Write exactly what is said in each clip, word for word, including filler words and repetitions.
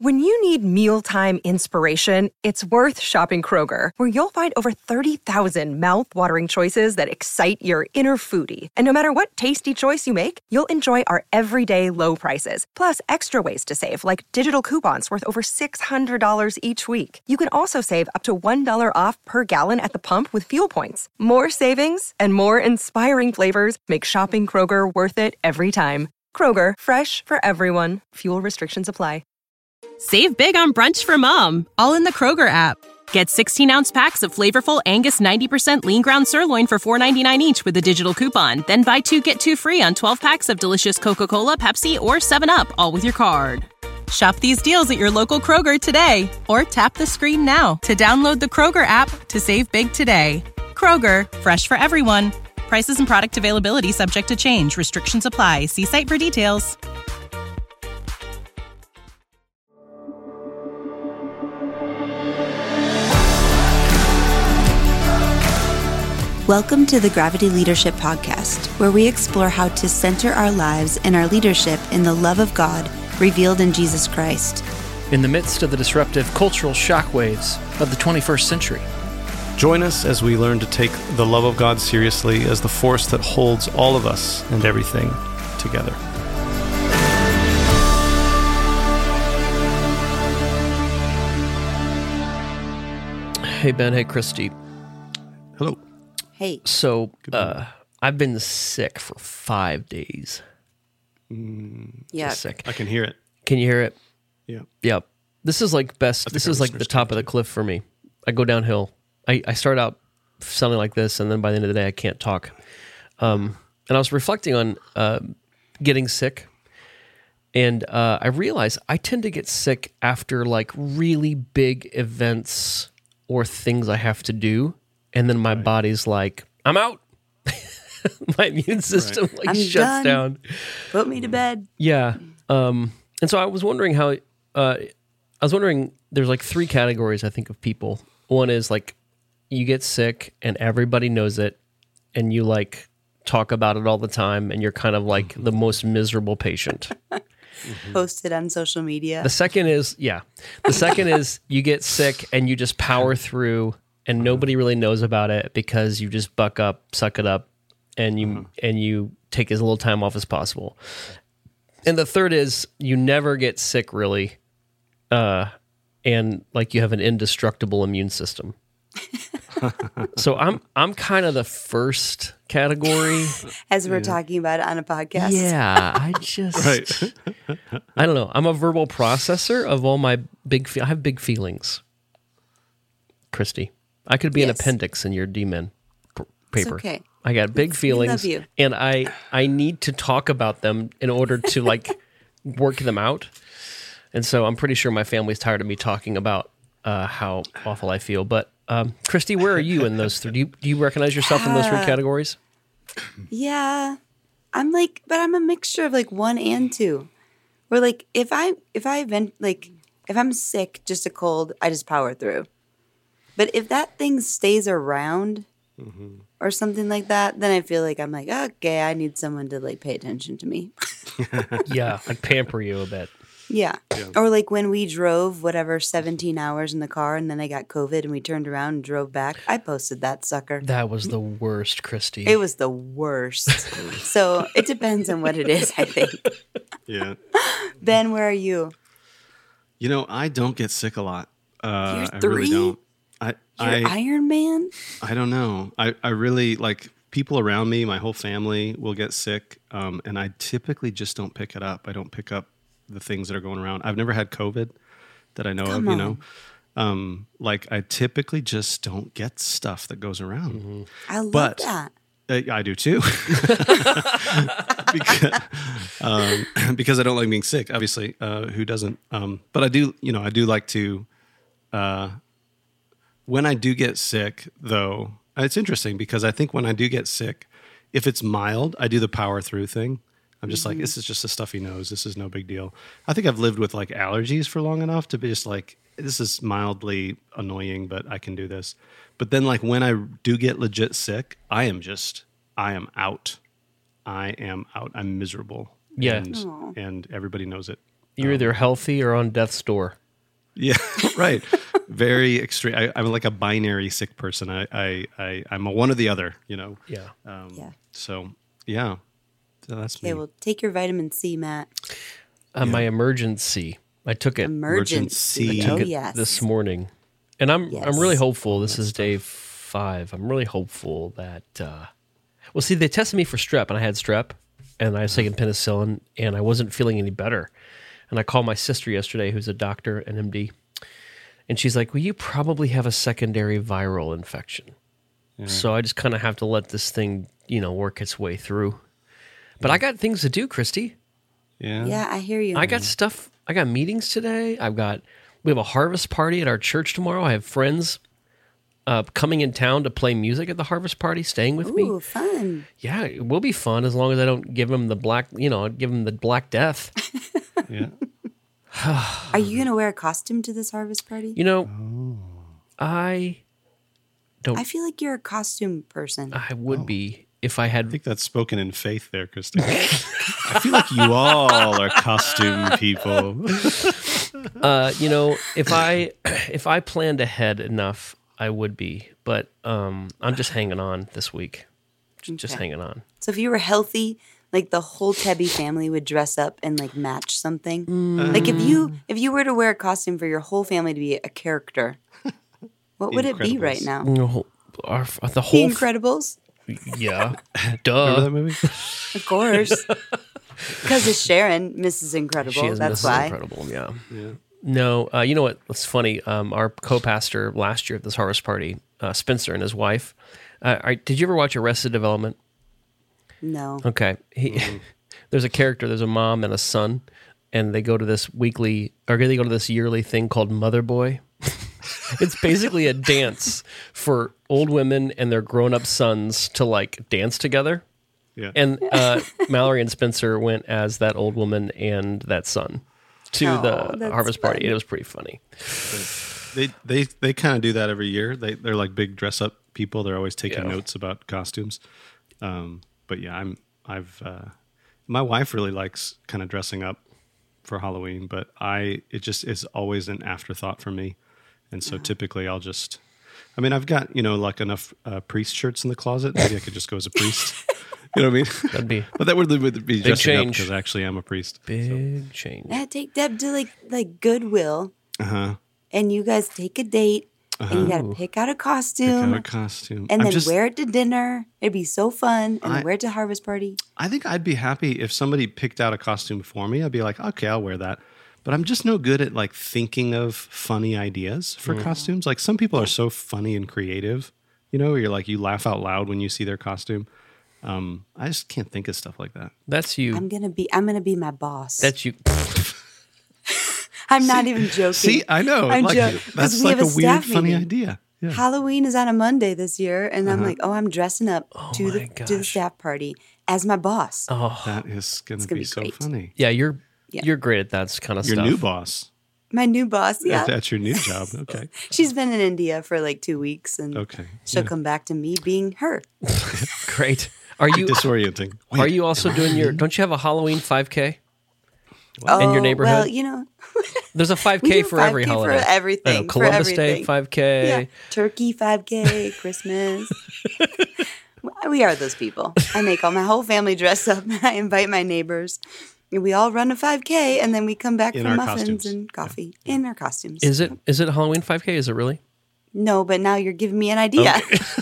When you need mealtime inspiration, it's worth shopping Kroger, where you'll find over thirty thousand mouth-watering choices that excite your inner foodie. And no matter what tasty choice you make, you'll enjoy our everyday low prices, plus extra ways to save, like digital coupons worth over six hundred dollars each week. You can also save up to one dollar off per gallon at the pump with fuel points. More savings and more inspiring flavors make shopping Kroger worth it every time. Kroger, fresh for everyone. Fuel restrictions apply. Save big on brunch for mom, all in the Kroger app. Get sixteen-ounce packs of flavorful Angus ninety percent lean ground sirloin for four ninety-nine each with a digital coupon. Then buy two, get two free on twelve packs of delicious Coca-Cola, Pepsi, or seven up, all with your card. Shop these deals at your local Kroger today, or tap the screen now to download the Kroger app to save big today. Kroger, fresh for everyone. Prices and product availability subject to change. Restrictions apply. See site for details. Welcome to the Gravity Leadership Podcast, where we explore how to center our lives and our leadership in the love of God revealed in Jesus Christ. In the midst of the disruptive cultural shockwaves of the twenty-first century. Join us as we learn to take the love of God seriously as the force that holds all of us and everything together. Hey, Ben. Hey, Christy. Hello. Hey. So, uh, I've been sick for five days. Mm, yeah. Sick. I can hear it. Can you hear it? Yeah. Yep. This is like best. This is like the top of the cliff for me. I go downhill. I, I start out sounding like this, and then by the end of the day, I can't talk. Um, and I was reflecting on uh, getting sick, and uh, I realized I tend to get sick after like really big events or things I have to do, and then my right. body's like, I'm out. My immune system right. like I'm shuts done. down. Put me to bed. Yeah. Um, and so I was wondering how, uh, I was wondering, there's like three categories, I think, of people. One is like, you get sick and everybody knows it, and you like talk about it all the time, and you're kind of like the most miserable patient. Mm-hmm. Post it on social media. The second is, yeah. The second is you get sick and you just power through, and nobody really knows about it because you just buck up, suck it up, and you mm-hmm. and you take as little time off as possible. And the third is you never get sick really, uh, and like you have an indestructible immune system. So I'm I'm kind of the first category. As we're yeah. talking about it on a podcast. Yeah, I just right. I don't know. I'm a verbal processor of all my big. Fe- I have big feelings. Christy, I could be yes. an appendix in your D-Men p- paper. It's okay. I got big feelings, love you. and I I need to talk about them in order to like work them out. And so I'm pretty sure my family's tired of me talking about uh, how awful I feel. But um, Christy, where are you in those three? Do you, do you recognize yourself in those three categories? Yeah, I'm like, but I'm a mixture of like one and two. Where like if I if I vent like if I'm sick, just a cold, I just power through. But if that thing stays around mm-hmm. or something like that, then I feel like I'm like, okay, I need someone to like pay attention to me. Yeah, I'd pamper you a bit. Yeah. yeah. Or like when we drove whatever seventeen hours in the car and then I got COVID and we turned around and drove back, I posted that sucker. That was the worst, Christy. It was the worst. So it depends on what it is, I think. Yeah. Ben, where are you? You know, I don't get sick a lot. Uh, You're I three? really don't. I, You're I, Iron Man? I don't know. I, I really, like, people around me, my whole family will get sick, um, and I typically just don't pick it up. I don't pick up the things that are going around. I've never had COVID that I know Come of, on. you know. Um, like, I typically just don't get stuff that goes around. Mm-hmm. I love but, that. Uh, I do too. because, um, because I don't like being sick, obviously. Uh, who doesn't? Um, but I do, you know, I do like to, uh, when I do get sick, though, it's interesting because I think when I do get sick, if it's mild, I do the power through thing. I'm just mm-hmm. like, this is just a stuffy nose. This is no big deal. I think I've lived with like allergies for long enough to be just like, this is mildly annoying, but I can do this. But then like when I do get legit sick, I am just, I am out. I am out. I'm miserable. Yeah. And, and everybody knows it. You're either healthy or on death's door. Yeah, right. Very extreme. I, I'm like a binary sick person. I, I, I, I'm a one or the other, you know? Yeah. Um, Yeah. So, yeah. So that's Okay, me. well, take your vitamin C, Matt. Uh, My emergency. I took it. Emergency. Emergency. Oh, took it yes. this morning, and I'm Yes. I'm really hopeful. This is day five. I'm really hopeful that. Uh, well, see, they tested me for strep, and I had strep, and I was taking penicillin, and I wasn't feeling any better. And I called my sister yesterday, who's a doctor, an M D, and she's like, "Well, you probably have a secondary viral infection." So I just kind of have to let this thing, you know, work its way through. But I got things to do, Christy. Yeah. Yeah, I hear you. I got stuff. I got meetings today. I've got. We have a harvest party at our church tomorrow. I have friends uh, coming in town to play music at the harvest party, staying with Ooh, me. fun. Yeah, it will be fun as long as I don't give them the black. You know, give them the black death. Yeah. Are you going to wear a costume to this harvest party? You know, I don't. I feel like you're a costume person. I would be if I had. I think that's spoken in faith there, Kristen. I feel like you all are costume people. Uh, you know, if I if I planned ahead enough, I would be. But um, I'm just hanging on this week. Just, just Okay. hanging on. So if you were healthy, like the whole Tebby family would dress up and like match something. Like if you if you were to wear a costume for your whole family to be a character, what would it be right Incredibles. now? No, our, the The whole. Incredibles, Yeah. Remember Duh. that movie? of course. Because it's Sharon, Missus Incredible. She is That's Missus why. Incredible. Yeah. Yeah. No, uh, you know what? It's funny. Um, our co-pastor last year at this harvest party, uh, Spencer and his wife. Uh, are, did you ever watch Arrested Development? No. Okay. He, there's a character. There's a mom and a son, and they go to this weekly, or they go to this yearly thing called Mother Boy. It's basically a dance for old women and their grown-up sons to like dance together. Yeah. And uh, Mallory and Spencer went as that old woman and that son to Oh, the that's harvest party. fun. It was pretty funny. They they they kind of do that every year. They they're like big dress up people. They're always taking Yeah. notes about costumes. Um, but yeah, I'm I've uh, my wife really likes kind of dressing up for Halloween, but I it just is always an afterthought for me. And so typically I'll just I mean, I've got, you know, like enough uh, priest shirts in the closet. Maybe I could just go as a priest. You know what I mean? That'd be But that would, would be dressing up change. because actually I'm a priest. big change. Yeah, take Deb to like like Goodwill, Uh huh. and you guys take a date, and you got to pick out a costume, Got a costume. and I'm then just- wear it to dinner. It'd be so fun, and I- then wear it to harvest party. I think I'd be happy if somebody picked out a costume for me. I'd be like, okay, I'll wear that. But I'm just no good at like thinking of funny ideas for costumes. Like some people are so funny and creative, you know, where you're like, you laugh out loud when you see their costume. Um, I just can't think of stuff like that. That's you. I'm gonna be. I'm gonna be my boss. That's you. I'm not even joking. See, I know. I'm like, joking. 'Cause that's we like have a, a weird, staff funny meeting. idea. Yeah. Halloween is on a Monday this year, and I'm like, oh, I'm dressing up to my the to the gosh. staff party as my boss. Oh, That is going to gonna be, be so great. funny. yeah. You're Yeah. you're great at that kind of Your stuff. new boss. My new boss, yeah. That's your new job. Okay. She's been in India for like two weeks, and Okay. she'll Yeah. come back to me being her. Great. Are you Disorienting. Wait, are you also doing your? Don't you have a Halloween five K? Oh, In your neighborhood? Well, you know, There's a five We K do for every five K for holiday. everything, I know, for Columbus Day everything. five K. yeah, turkey five K, Christmas. We are those people. I make all my whole family dress up, and I invite my neighbors. And we all run a five K, and then we come back In for our muffins costumes. and coffee in our costumes. Is it is it a Halloween five K? Is it really? No, but now you're giving me an idea.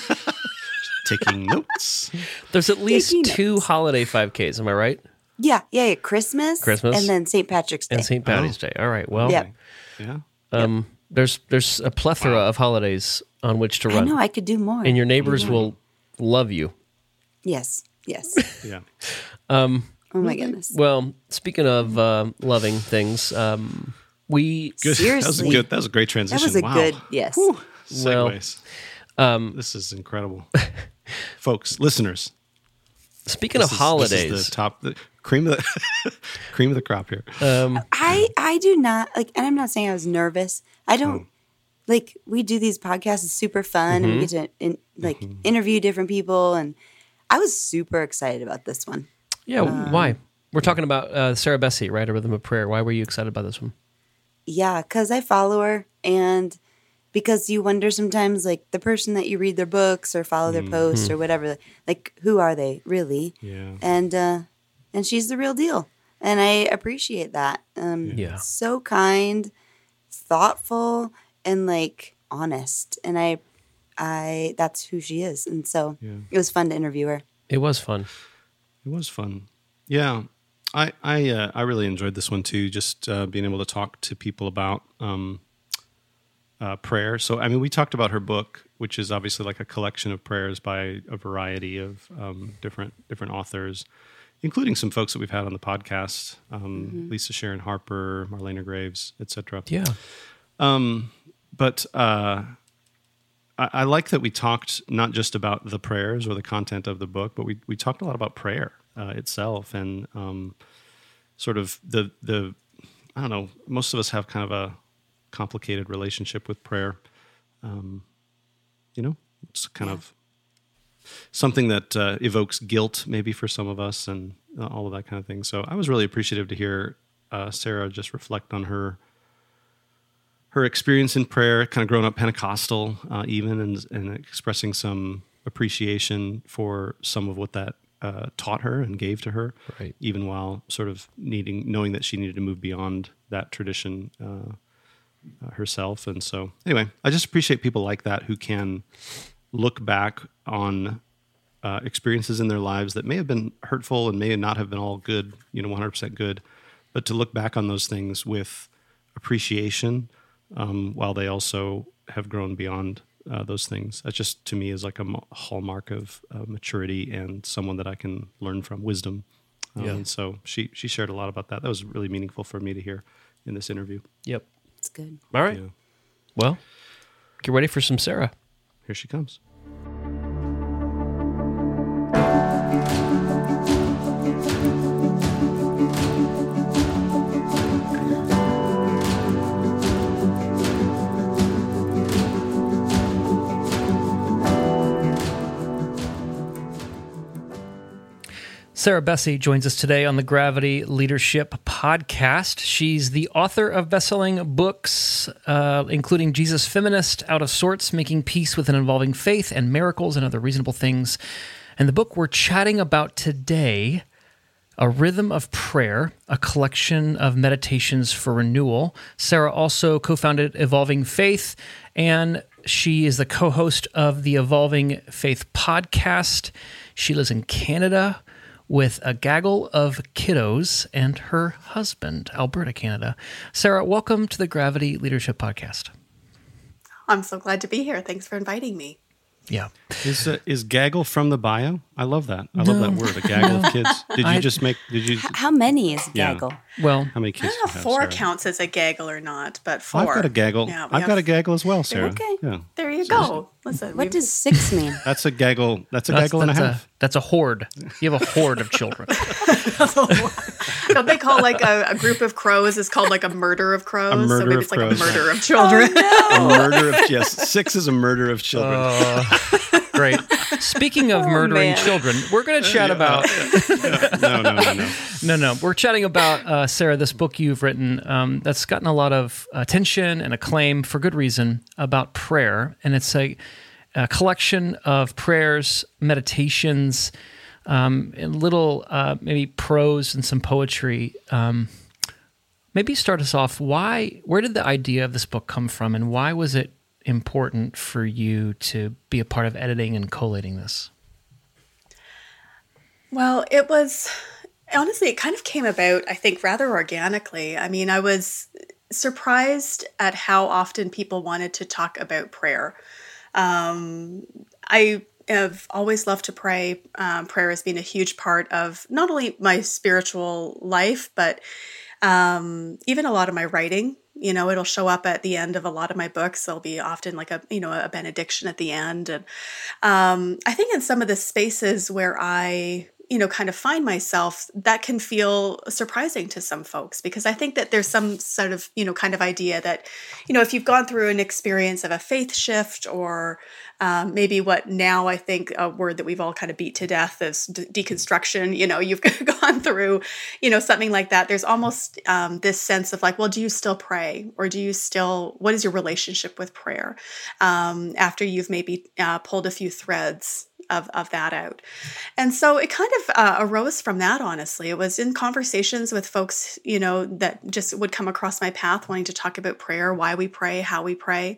Taking notes. There's at least Taking two notes. holiday five Ks. Am I right? yeah, yeah, yeah. Christmas, Christmas. and then Saint Patrick's Day. And Saint Patty's Day. All right. Well, Yeah. Yeah. um, there's there's a plethora of holidays on which to I run, know I could do more. and your neighbors will love you. yes, yes. Yeah. Oh my goodness. Well, speaking of uh, loving things, um, we Good. That was a Seriously. good. That was a great transition. That was a wow. good yes. Well, Segues. Um, this is incredible, folks, listeners. speaking This of is, holidays, this is the top, the cream of the cream of the crop here. I I do not like, and I'm not saying I was nervous. I don't like. We do these podcasts; it's super fun, and we get to in, like interview different people, and I was super excited about this one. yeah. why? We're talking about uh, Sarah Bessey, right? A Rhythm of Prayer. Why were you excited about this one? Yeah, because I follow her, and because you wonder sometimes, like, the person that you read their books or follow their posts or whatever, like, who are they really? Yeah. And uh, and she's the real deal, and I appreciate that. Um, Yeah. So kind, thoughtful, and like honest, and I, I that's who she is, and so Yeah. it was fun to interview her. It was fun. It was fun. Yeah. I I uh, I really enjoyed this one too, just uh, being able to talk to people about um, uh, prayer. So, I mean, we talked about her book, which is obviously like a collection of prayers by a variety of um, different different authors, including some folks that we've had on the podcast, um, Lisa Sharon Harper, Marlena Graves, et cetera. Yeah. Um, but uh, I, I like that we talked not just about the prayers or the content of the book, but we we talked a lot about prayer uh, itself and um, sort of the the I don't know. Most of us have kind of a complicated relationship with prayer. Um, you know, it's kind Yeah. of something that uh, evokes guilt, maybe for some of us, and uh, all of that kind of thing. So I was really appreciative to hear uh, Sarah just reflect on her her experience in prayer, kind of growing up Pentecostal, uh, even, and, and expressing some appreciation for some of what that uh, taught her and gave to her, Right. even while sort of needing, knowing that she needed to move beyond that tradition uh, uh, herself. And so, anyway, I just appreciate people like that who can look back on uh, experiences in their lives that may have been hurtful and may not have been all good, you know, one hundred percent good, but to look back on those things with appreciation, um, while they also have grown beyond uh, those things. That just, to me, is like a mo- hallmark of uh, maturity and someone that I can learn from, wisdom. Um, Yeah. And so she she shared a lot about that. That was really meaningful for me to hear in this interview. Yep. It's good. All right. Yeah. Well, get ready for some Sarah. Here she comes. Sarah Bessey joins us today on the Gravity Leadership Podcast. She's the author of best-selling books, uh, including Jesus Feminist, Out of Sorts, Making Peace with an Evolving Faith, and Miracles and Other Reasonable Things. And the book we're chatting about today, A Rhythm of Prayer, a collection of meditations for renewal. Sarah also co-founded Evolving Faith, and she is the co-host of the Evolving Faith podcast. She lives in Canada with a gaggle of kiddos and her husband, Alberta, Canada. Sarah, welcome to the Gravity Leadership Podcast. I'm so glad to be here. Thanks for inviting me. Yeah. Is uh, is gaggle from the bio? I love that. I love that word, a gaggle of kids. Did you I- just make, did you, How many is Yeah. gaggle? Well, how many I kids don't know do if you have, four Sarah? counts as a gaggle or not, but four. I've got a gaggle. Yeah, we I've have- got a gaggle as well, Sarah. Okay. Yeah. There you go. Listen, What we've- does six mean? That's a gaggle. That's a that's, gaggle and a that's half. that's a horde. You have a horde of children. don't they call like a, a group of crows is called like a murder of crows? A murder so maybe of it's like crows. a murder of children. A murder of yes, six is a murder of children. Uh, great. Speaking of murdering man. children, we're going to chat about no, no, no, no. no, no. We're chatting about uh, Sarah, this book you've written um, that's gotten a lot of attention and acclaim for good reason about prayer, and it's a, a collection of prayers, meditations, um, and little uh, maybe prose and some poetry. Um, maybe start us off. Why? Where did the idea of this book come from, and why was it important for you to be a part of editing and collating this? Well, it was honestly, it kind of came about, I think, rather organically. I mean, I was surprised at how often people wanted to talk about prayer. Um, I have always loved to pray. Um, prayer has been a huge part of not only my spiritual life, but um, even a lot of my writing. You know, it'll show up at the end of a lot of my books. There'll be often like a, you know, a benediction at the end. And um, I think in some of the spaces where I you know, kind of find myself, that can feel surprising to some folks, because I think that there's some sort of, you know, kind of idea that, you know, if you've gone through an experience of a faith shift, or um, maybe what now I think a word that we've all kind of beat to death is de- deconstruction, you know, you've gone through, you know, something like that. There's almost um, this sense of like, well, do you still pray? Or do you still, what is your relationship with prayer um, after you've maybe uh, pulled a few threads of, of that out? And so it kind of uh, arose from that, honestly. It was in conversations with folks, you know, that just would come across my path wanting to talk about prayer, why we pray, how we pray.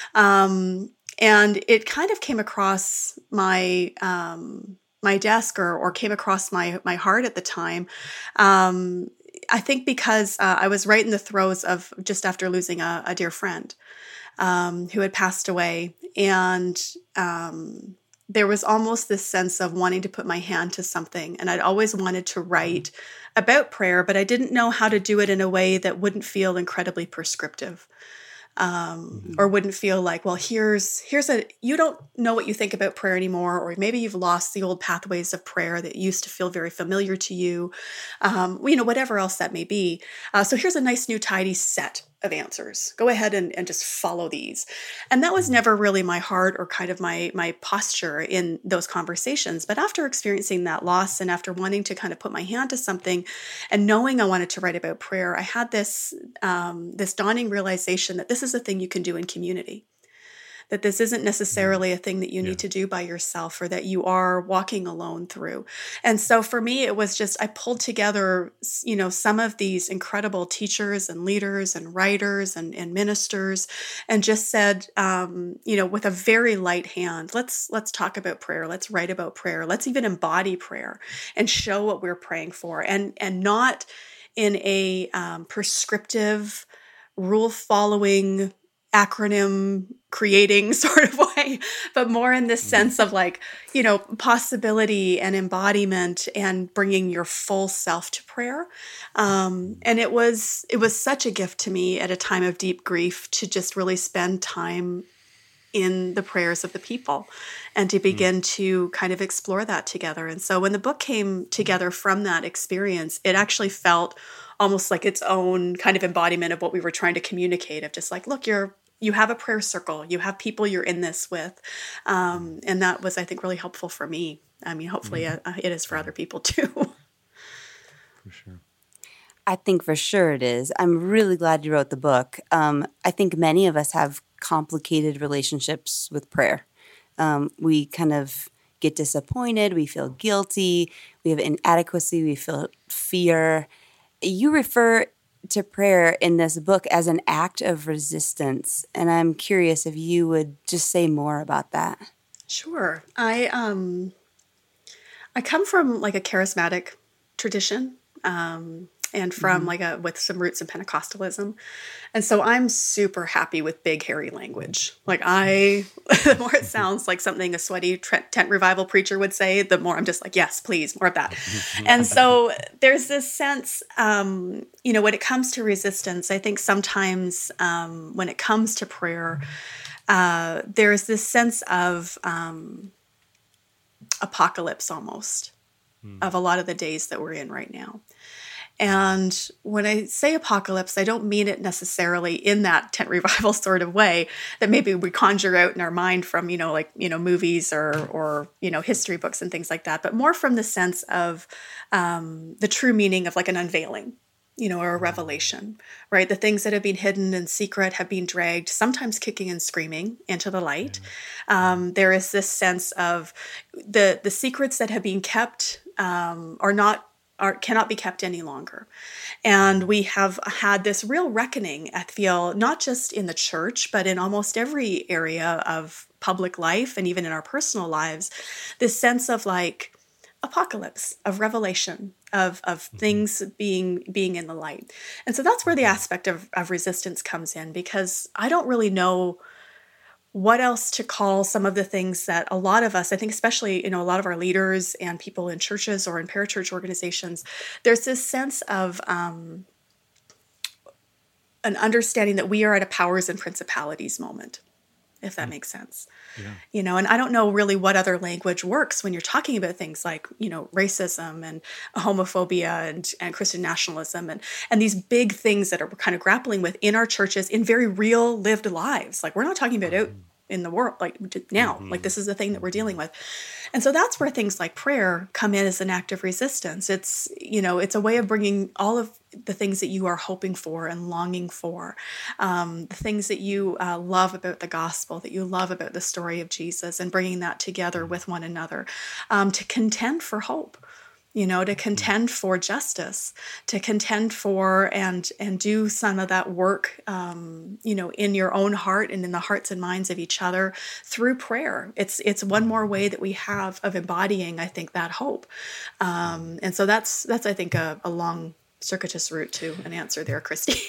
Um, and it kind of came across my um, my desk or, or came across my, my heart at the time. Um, I think because uh, I was right in the throes of just after losing a, a dear friend um, who had passed away. And um, there was almost this sense of wanting to put my hand to something. And I'd always wanted to write about prayer, but I didn't know how to do it in a way that wouldn't feel incredibly prescriptive. Um, mm-hmm. Or wouldn't feel like, well, here's here's a, you don't know what you think about prayer anymore, or maybe you've lost the old pathways of prayer that used to feel very familiar to you, um, you know, whatever else that may be. Uh, so here's a nice new tidy set of answers. Go ahead and, and just follow these. And that was never really my heart or kind of my my posture in those conversations. But after experiencing that loss and after wanting to kind of put my hand to something and knowing I wanted to write about prayer, I had this um, this dawning realization that this is a thing you can do in community. That this isn't necessarily a thing that you yeah. need to do by yourself or that you are walking alone through. And so for me, it was just, I pulled together, you know, some of these incredible teachers and leaders and writers and, and ministers and just said, um, you know, with a very light hand, let's, let's talk about prayer. Let's write about prayer. Let's even embody prayer and show what we're praying for, and, and not in a um, prescriptive, rule following, acronym creating sort of way, but more in this sense of like, you know, possibility and embodiment and bringing your full self to prayer. Um, and it was, it was such a gift to me at a time of deep grief to just really spend time in the prayers of the people and to begin mm. to kind of explore that together. And so when the book came together from that experience, it actually felt almost like its own kind of embodiment of what we were trying to communicate, of just like, look, you're, you have a prayer circle, you have people you're in this with. Um, and that was, I think, really helpful for me. I mean, hopefully mm. uh, it is for other people too. For sure. I think for sure it is. I'm really glad you wrote the book. Um, I think many of us have complicated relationships with prayer. Um, we kind of get disappointed, we feel guilty, we have inadequacy, we feel fear. You refer to prayer in this book as an act of resistance, and I'm curious if you would just say more about that. Sure. I um, I come from like a charismatic tradition, um, and from mm-hmm. like a with some roots in Pentecostalism, and so I'm super happy with big hairy language. Like I, the more it sounds like something a sweaty tent revival preacher would say, the more I'm just like, yes, please, more of that. And so there's this sense, um, you know, when it comes to resistance, I think sometimes um, when it comes to prayer, uh, there's this sense of um, apocalypse almost mm. of a lot of the days that we're in right now. And when I say apocalypse, I don't mean it necessarily in that tent revival sort of way that maybe we conjure out in our mind from, you know, like, you know, movies or, or, you know, history books and things like that, but more from the sense of um, the true meaning of like an unveiling, you know, or a revelation, right? The things that have been hidden and secret have been dragged, sometimes kicking and screaming, into the light. Um, there is this sense of the, the secrets that have been kept um, are not Are, cannot be kept any longer. And we have had this real reckoning, I feel, not just in the church, but in almost every area of public life and even in our personal lives, this sense of like apocalypse, of revelation, of of mm-hmm. things being being in the light. And so that's where the aspect of, of resistance comes in, because I don't really know what else to call some of the things that a lot of us, I think especially, you know, a lot of our leaders and people in churches or in parachurch organizations, there's this sense of um, an understanding that we are at a powers and principalities moment. if that makes sense. Yeah. You know, and I don't know really what other language works when you're talking about things like, you know, racism and homophobia and, and Christian nationalism and, and these big things that are kind of grappling with in our churches in very real lived lives. Like, we're not talking about out in the world, like now, mm-hmm. like this is the thing that we're dealing with. And so that's where things like prayer come in as an act of resistance. It's, you know, it's a way of bringing all of the things that you are hoping for and longing for, um, the things that you uh, love about the gospel, that you love about the story of Jesus, and bringing that together with one another, um, to contend for hope. You know, to contend for justice, to contend for and and do some of that work, um, you know, in your own heart and in the hearts and minds of each other through prayer. It's it's one more way that we have of embodying, I think, that hope. Um, and so that's that's I think a, a long circuitous route to an answer there, Christy.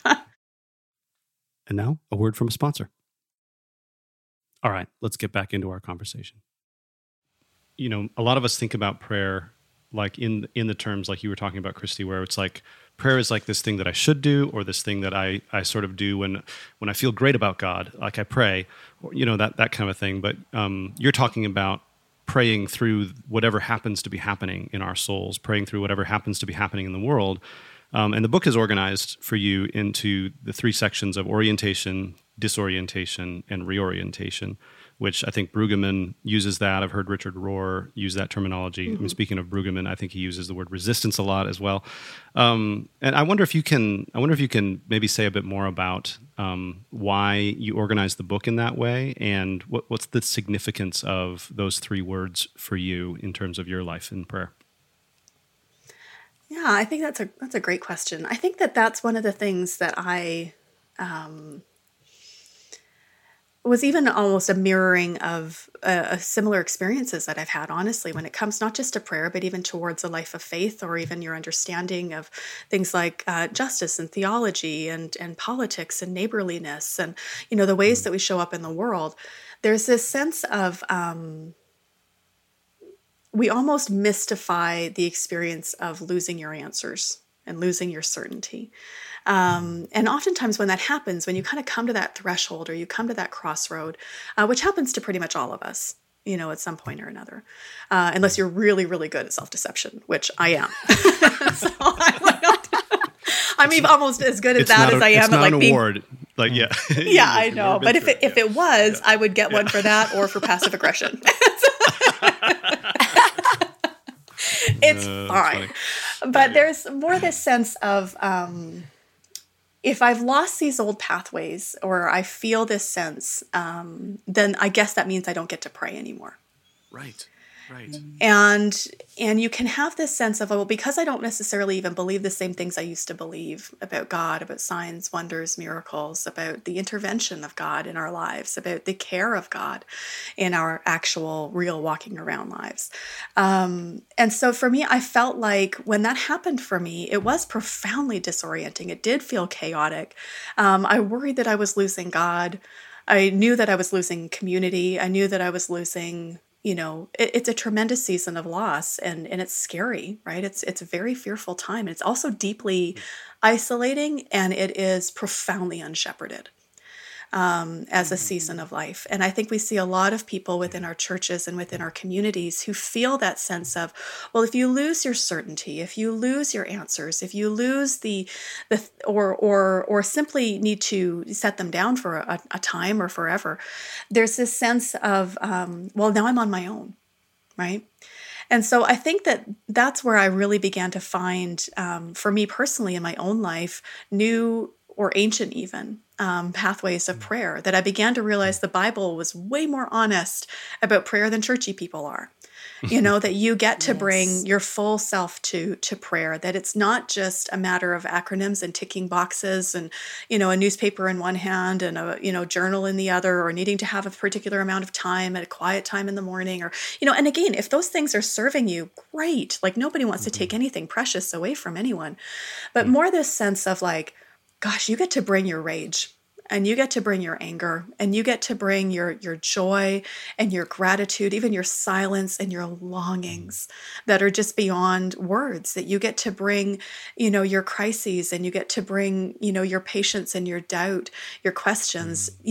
And now a word from a sponsor. All right, let's get back into our conversation. You know, a lot of us think about prayer like in in the terms like you were talking about, Christy, where it's like prayer is like this thing that I should do, or this thing that I, I sort of do when when I feel great about God, like I pray, or, you know, that that kind of a thing. But um, you're talking about praying through whatever happens to be happening in our souls, praying through whatever happens to be happening in the world. Um, and the book is organized for you into the three sections of orientation, disorientation, and reorientation, which I think Brueggemann uses that. I've heard Richard Rohr use that terminology. Mm-hmm. I mean, speaking of Brueggemann, I think he uses the word resistance a lot as well. Um, and I wonder if you can, I wonder if you can maybe say a bit more about um, why you organized the book in that way, and what, what's the significance of those three words for you in terms of your life in prayer. Yeah, I think that's a that's a great question. I think that that's one of the things that I. Um, was even almost a mirroring of uh, similar experiences that I've had, honestly, when it comes not just to prayer, but even towards a life of faith, or even your understanding of things like uh, justice and theology and, and politics and neighborliness and, you know, the ways that we show up in the world. There's this sense of um, we almost mystify the experience of losing your answers and losing your certainty. Um, and oftentimes when that happens, when you kind of come to that threshold or you come to that crossroad, uh, which happens to pretty much all of us, you know, at some point or another, uh, unless you're really, really good at self-deception, which I am. So I'm, like, I'm even almost as good at that a, as I am at like an being, award. Like, yeah. Yeah, I know. But if it, if it was, yeah. I would get yeah. one for that or for passive aggression. It's uh, fine. But there's more this sense of, um, if I've lost these old pathways, or I feel this sense, um, then I guess that means I don't get to pray anymore. Right, right. And and you can have this sense of, oh, well, because I don't necessarily even believe the same things I used to believe about God, about signs, wonders, miracles, about the intervention of God in our lives, about the care of God in our actual, real walking around lives. Um, and so for me, I felt like when that happened for me, it was profoundly disorienting. It did feel chaotic. Um, I worried that I was losing God. I knew that I was losing community. I knew that I was losing, you know, it, it's a tremendous season of loss, and, and it's scary, right? It's it's a very fearful time. And it's also deeply isolating, and it is profoundly unshepherded um, as a season of life. And I think we see a lot of people within our churches and within our communities who feel that sense of, well, if you lose your certainty, if you lose your answers, if you lose the, the or or or simply need to set them down for a, a time or forever, there's this sense of, um, well, now I'm on my own, right? And so I think that that's where I really began to find, um, for me personally in my own life, new or ancient even, um, pathways of prayer, that I began to realize the Bible was way more honest about prayer than churchy people are. You know, that you get to yes. bring your full self to to prayer, that it's not just a matter of acronyms and ticking boxes and, you know, a newspaper in one hand and a, you know, journal in the other, or needing to have a particular amount of time at a quiet time in the morning, or, you know, and again, if those things are serving you, great. Like, nobody wants mm-hmm. to take anything precious away from anyone. But mm-hmm. more this sense of like, gosh, you get to bring your rage, and you get to bring your anger, and you get to bring your your joy and your gratitude, even your silence and your longings that are just beyond words, that you get to bring, you know, your crises, and you get to bring, you know, your patience and your doubt, your questions, you know,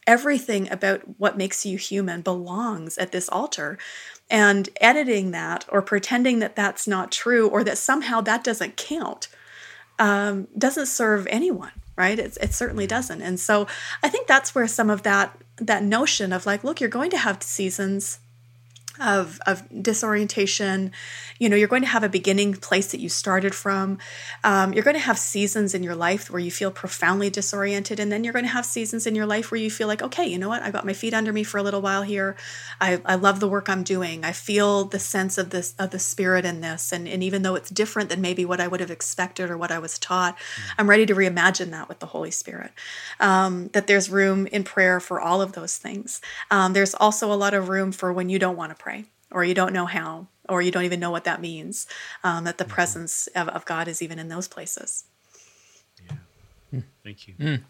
everything about what makes you human belongs at this altar. And editing that or pretending that that's not true or that somehow that doesn't count um, doesn't serve anyone, right? It's, it certainly doesn't. And so I think that's where some of that that notion of like, look, you're going to have seasons of of disorientation. You know, you're going to have a beginning place that you started from. Um, you're going to have seasons in your life where you feel profoundly disoriented, and then you're going to have seasons in your life where you feel like, okay, you know what? I got my feet under me for a little while here. I, I love the work I'm doing. I feel the sense of this of the Spirit in this, and and even though it's different than maybe what I would have expected or what I was taught, mm-hmm. I'm ready to reimagine that with the Holy Spirit. Um, that there's room in prayer for all of those things. Um, there's also a lot of room for when you don't want to pray, or you don't know how, or you don't even know what that means, um, that the presence of, of God is even in those places. Yeah. Mm. Thank you. Mm.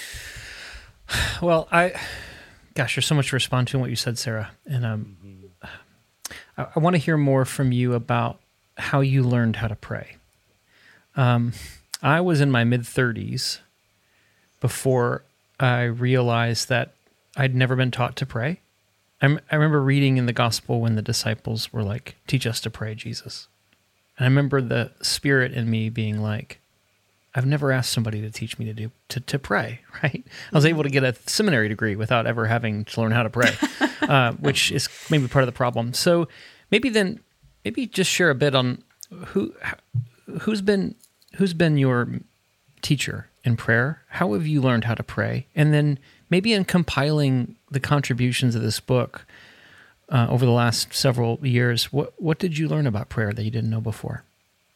Well, I, gosh, there's so much to respond to in what you said, Sarah. And um, mm-hmm. I, I want to hear more from you about how you learned how to pray. Um, I was in my mid-thirties before I realized that I'd never been taught to pray. I remember reading in the gospel when the disciples were like, teach us to pray, Jesus. And I remember the Spirit in me being like, I've never asked somebody to teach me to do to, to pray, right? I was able to get a seminary degree without ever having to learn how to pray, uh, which is maybe part of the problem. So maybe then, maybe just share a bit on who who's been who's been your teacher in prayer. How have you learned how to pray? And then maybe in compiling the contributions of this book uh, over the last several years, what what did you learn about prayer that you didn't know before?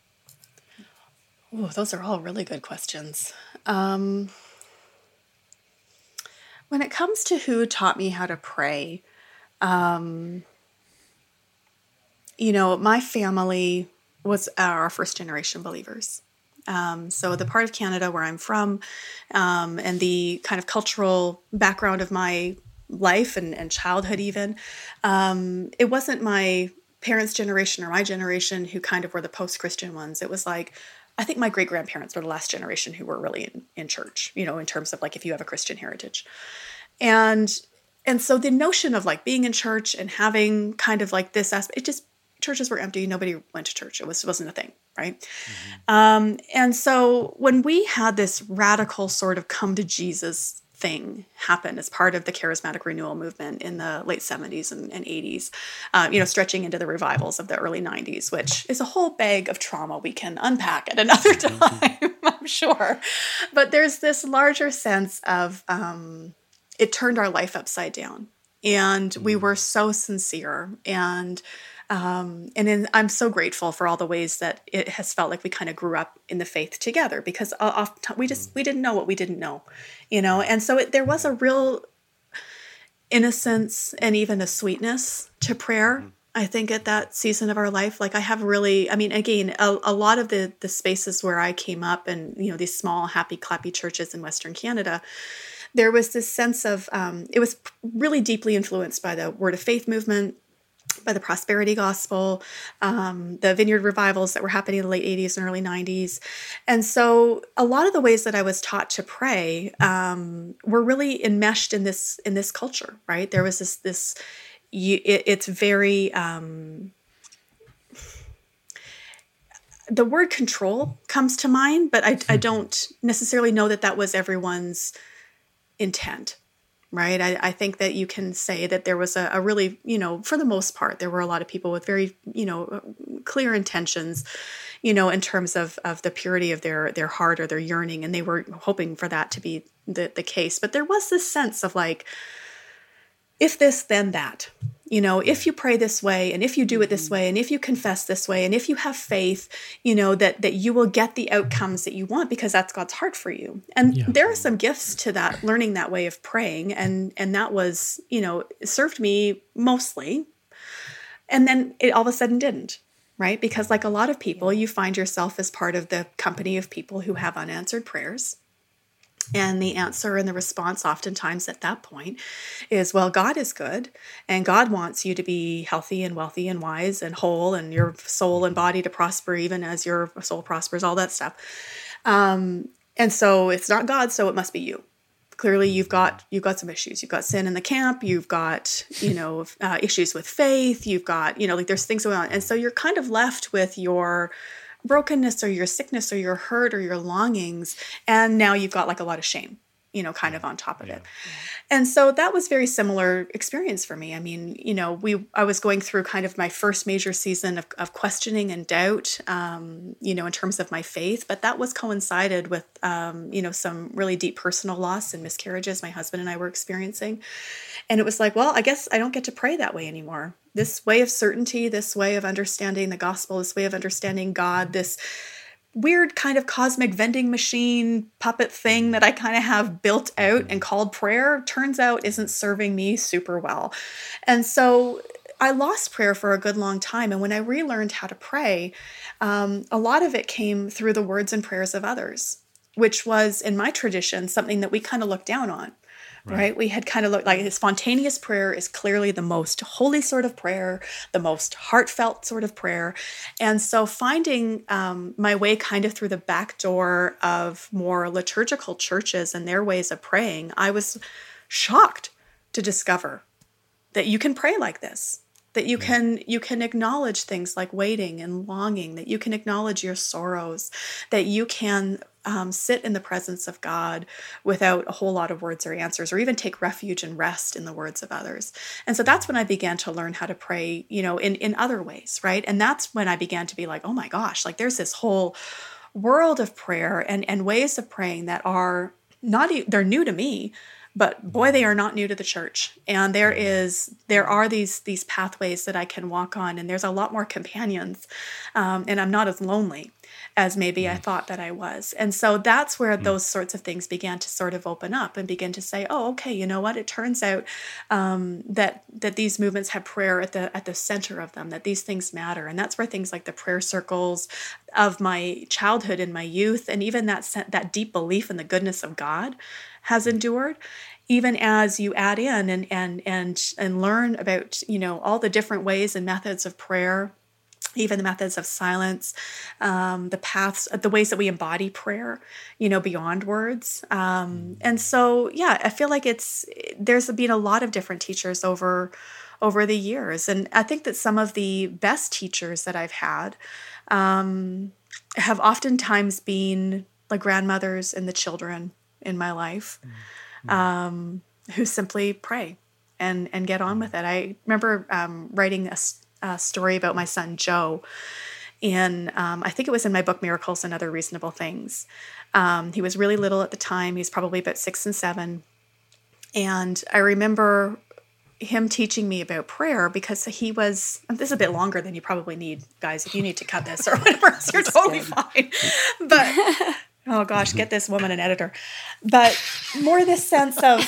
Oh, those are all really good questions. Um, when it comes to who taught me how to pray, um, you know, my family was our first generation believers. Um, so the part of Canada where I'm from, um, and the kind of cultural background of my life and, and childhood even, um, it wasn't my parents' generation or my generation who kind of were the post-Christian ones. It was like, I think my great-grandparents were the last generation who were really in, in church, you know, in terms of like if you have a Christian heritage. And and so the notion of like being in church and having kind of like this aspect, it just, churches were empty. Nobody went to church. It was, wasn't a thing, right? Mm-hmm. Um, and so when we had this radical sort of come to Jesus thing happen as part of the charismatic renewal movement in the late seventies and, and eighties, uh, you know, stretching into the revivals of the early nineties, which is a whole bag of trauma we can unpack at another time, I'm sure. But there's this larger sense of um, it turned our life upside down. And we were so sincere, and Um, and in, I'm so grateful for all the ways that it has felt like we kind of grew up in the faith together, because often we just, we didn't know what we didn't know, you know? And so it, there was a real innocence and even a sweetness to prayer, I think, at that season of our life. Like I have really, I mean, again, a, a lot of the, the spaces where I came up and, you know, these small, happy, clappy churches in Western Canada, there was this sense of, um, it was really deeply influenced by the Word of Faith movement, by the prosperity gospel, um, the vineyard revivals that were happening in the late eighties and early nineties. And so a lot of the ways that I was taught to pray um, were really enmeshed in this in this culture, right? There was this, this you, it, it's very, um, the word control comes to mind, but I, I don't necessarily know that that was everyone's intent. Right. I, I think that you can say that there was a, a really, you know, for the most part, there were a lot of people with very, you know, clear intentions, you know, in terms of, of the purity of their, their heart or their yearning. And they were hoping for that to be the, the case. But there was this sense of like, if this, then that, you know, if you pray this way, and if you do it this way, and if you confess this way, and if you have faith, you know, that, that you will get the outcomes that you want, because that's God's heart for you. And yeah. There are some gifts to that, learning that way of praying. And, and that was, you know, served me mostly. And then it all of a sudden didn't, right? Because like a lot of people, you find yourself as part of the company of people who have unanswered prayers. And the answer and the response oftentimes at that point is, well, God is good, and God wants you to be healthy and wealthy and wise and whole, and your soul and body to prosper even as your soul prospers, all that stuff. Um, and so it's not God, so it must be you. clearly you've got you've got some issues. You've got sin in the camp. You've got, you know, uh, issues with faith. You've got, you know, like there's things going on. And so you're kind of left with your brokenness or your sickness or your hurt or your longings. And now you've got like a lot of shame, you know, kind of on top of yeah. it. And so that was very similar experience for me. I mean, you know, we I was going through kind of my first major season of, of questioning and doubt, um, you know, in terms of my faith, but that was coincided with, um, you know, some really deep personal loss and miscarriages my husband and I were experiencing. And it was like, well, I guess I don't get to pray that way anymore. This way of certainty, this way of understanding the gospel, this way of understanding God, this weird kind of cosmic vending machine puppet thing that I kind of have built out and called prayer, turns out isn't serving me super well. And so I lost prayer for a good long time. And when I relearned how to pray, um, a lot of it came through the words and prayers of others, which was in my tradition, something that we kind of looked down on. Right. right? We had kind of looked like spontaneous prayer is clearly the most holy sort of prayer, the most heartfelt sort of prayer. And so finding um, my way kind of through the back door of more liturgical churches and their ways of praying, I was shocked to discover that you can pray like this, that you can you can acknowledge things like waiting and longing, that you can acknowledge your sorrows, that you can Um, sit in the presence of God without a whole lot of words or answers, or even take refuge and rest in the words of others. And so that's when I began to learn how to pray, you know, in, in other ways, right? And that's when I began to be like, oh my gosh, like there's this whole world of prayer and, and ways of praying that are not, they're new to me, but boy, they are not new to the church. And there is, there are these, these pathways that I can walk on, and there's a lot more companions, um, and I'm not as lonely as maybe I thought that I was. And so that's where those sorts of things began to sort of open up and begin to say, oh, okay, you know what? It turns out um, that that these movements have prayer at the at the center of them, that these things matter. And that's where things like the prayer circles of my childhood and my youth, and even that that deep belief in the goodness of God has endured. Even as you add in and and and and learn about, you know, all the different ways and methods of prayer, even the methods of silence, um, the paths, the ways that we embody prayer, you know, beyond words. Um, and so, yeah, I feel like it's, there's been a lot of different teachers over, over the years. And I think that some of the best teachers that I've had um, have oftentimes been like grandmothers and the children in my life um, who simply pray and, and get on with it. I remember um, writing a a story about my son, Joe. And um, I think it was in my book, Miracles and Other Reasonable Things. Um, he was really little at the time. He was probably about six and seven. And I remember him teaching me about prayer because he was, this is a bit longer than you probably need, guys. If you need to cut this or whatever, you're totally fine. But, oh gosh, get this woman an editor. But more this sense of,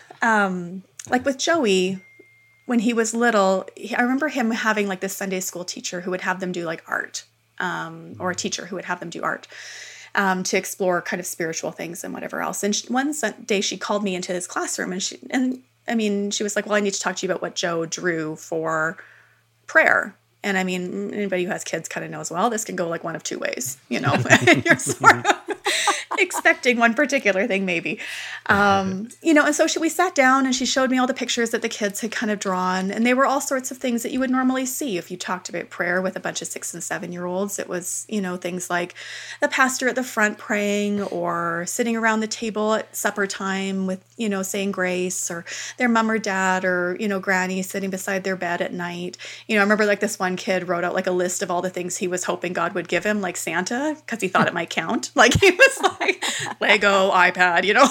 um, like with Joey, when he was little, I remember him having like this Sunday school teacher who would have them do like art, um, or a teacher who would have them do art um, to explore kind of spiritual things and whatever else. And she, one day she called me into his classroom, and she, and I mean, she was like, well, I need to talk to you about what Joe drew for prayer. And I mean, anybody who has kids kind of knows, well, this can go like one of two ways, you know, and you're sort of expecting one particular thing maybe. Um, you know, and so she, we sat down and she showed me all the pictures that the kids had kind of drawn, and they were all sorts of things that you would normally see if you talked about prayer with a bunch of six and seven year olds. It was, you know, things like the pastor at the front praying, or sitting around the table at supper time with, you know, saying grace, or their mom or dad or, you know, granny sitting beside their bed at night. You know, I remember like this one kid wrote out like a list of all the things he was hoping God would give him, like Santa, because he thought it might count. Like he was like, Lego, iPad, you know.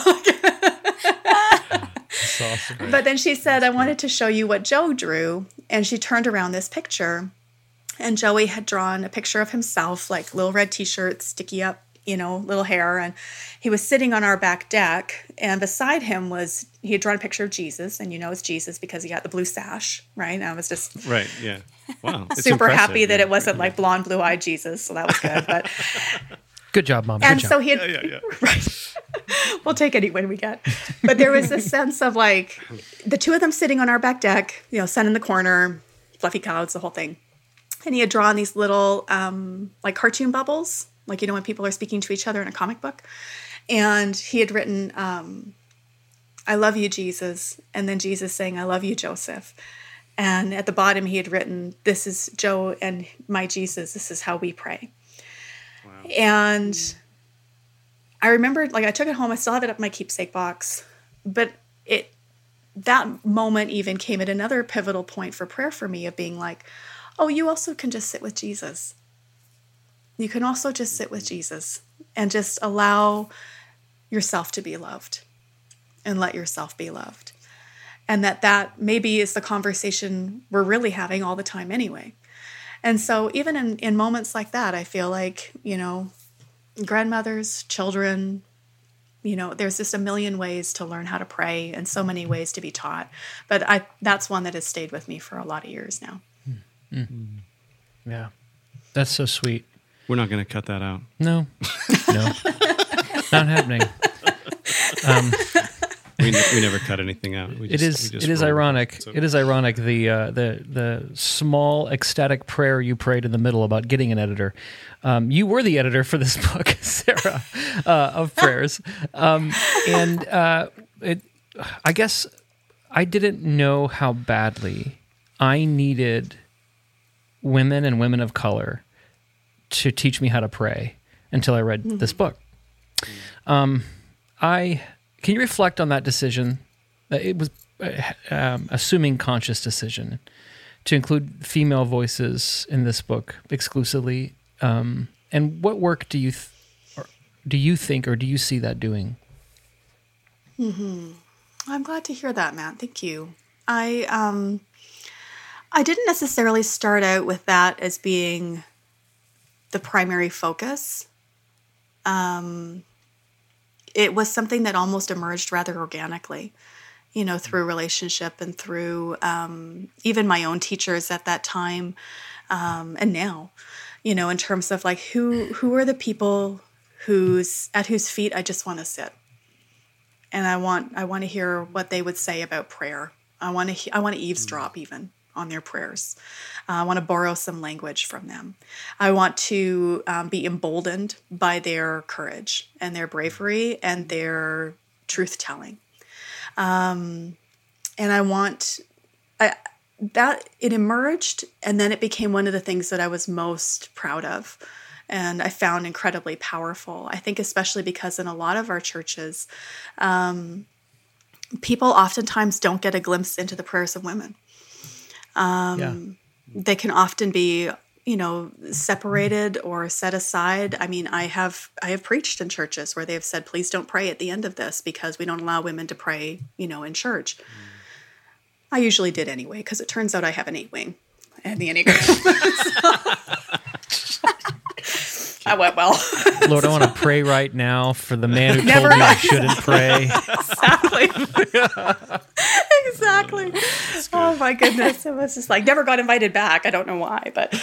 That's awesome. But then she said, I wanted to show you what Joe drew. And she turned around this picture, and Joey had drawn a picture of himself, like little red t-shirt, sticky up, you know, little hair. And he was sitting on our back deck, and beside him was, he had drawn a picture of Jesus, and you know it's Jesus because he got the blue sash, right? And I was just right, yeah, wow, it's super impressive. happy that it wasn't like blonde, blue-eyed Jesus, so that was good. But good job, Mom. Good and job. so he had, Yeah, yeah, yeah. right. We'll take any win we get. But there was this sense of like the two of them sitting on our back deck, you know, sun in the corner, fluffy clouds, the whole thing. And he had drawn these little um, like cartoon bubbles, like, you know, when people are speaking to each other in a comic book. And he had written, um, I love you, Jesus. And then Jesus saying, I love you, Joseph. And at the bottom, he had written, this is Joe and my Jesus. This is how we pray. Wow. And I remember, like, I took it home. I still have it up in my keepsake box. But it that moment even came at another pivotal point for prayer for me of being like, oh, you also can just sit with Jesus. You can also just sit with Jesus and just allow yourself to be loved. And let yourself be loved. And that that maybe is the conversation we're really having all the time anyway. And so even in, in moments like that, I feel like, you know, grandmothers, children, you know, there's just a million ways to learn how to pray and so many ways to be taught. But I that's one that has stayed with me for a lot of years now. Mm-hmm. Yeah. That's so sweet. We're not going to cut that out. No. No. Not happening. Um We, ne- we never cut anything out. We just, it is. we just It is roll. ironic. So- It is ironic. The uh, the the small ecstatic prayer you prayed in the middle about getting an editor. Um, you were the editor for this book, Sarah, uh, of prayers, um, and uh, it. I guess I didn't know how badly I needed women and women of color to teach me how to pray until I read mm-hmm. this book. Um, I. Can you reflect on that decision? Uh, it was uh, um, assuming conscious decision to include female voices in this book exclusively. Um, and what work do you th- or do you think, or do you see that doing? Mm-hmm. I'm glad to hear that, Matt. Thank you. I um, I didn't necessarily start out with that as being the primary focus. Um. It was something that almost emerged rather organically, you know, through relationship and through um, even my own teachers at that time um, and now, you know, in terms of like who who are the people whose at whose feet I just want to sit, and I want I want to hear what they would say about prayer. I want to he- I want to eavesdrop even on their prayers. Uh, I want to borrow some language from them. I want to um, be emboldened by their courage and their bravery and their truth-telling. Um, and I want I, that it emerged, and then it became one of the things that I was most proud of. And I found incredibly powerful. I think especially because in a lot of our churches, um, people oftentimes don't get a glimpse into the prayers of women. Um, yeah. They can often be, you know, separated or set aside. I mean, I have I have preached in churches where they have said, please don't pray at the end of this because we don't allow women to pray, you know, in church. Mm. I usually did anyway because it turns out I have an eight wing and the Enneagram. I went well. Lord, I want to pray right now for the man who Never told me I shouldn't pray. Exactly. Exactly. Oh my goodness. It was just like, never got invited back. I don't know why, but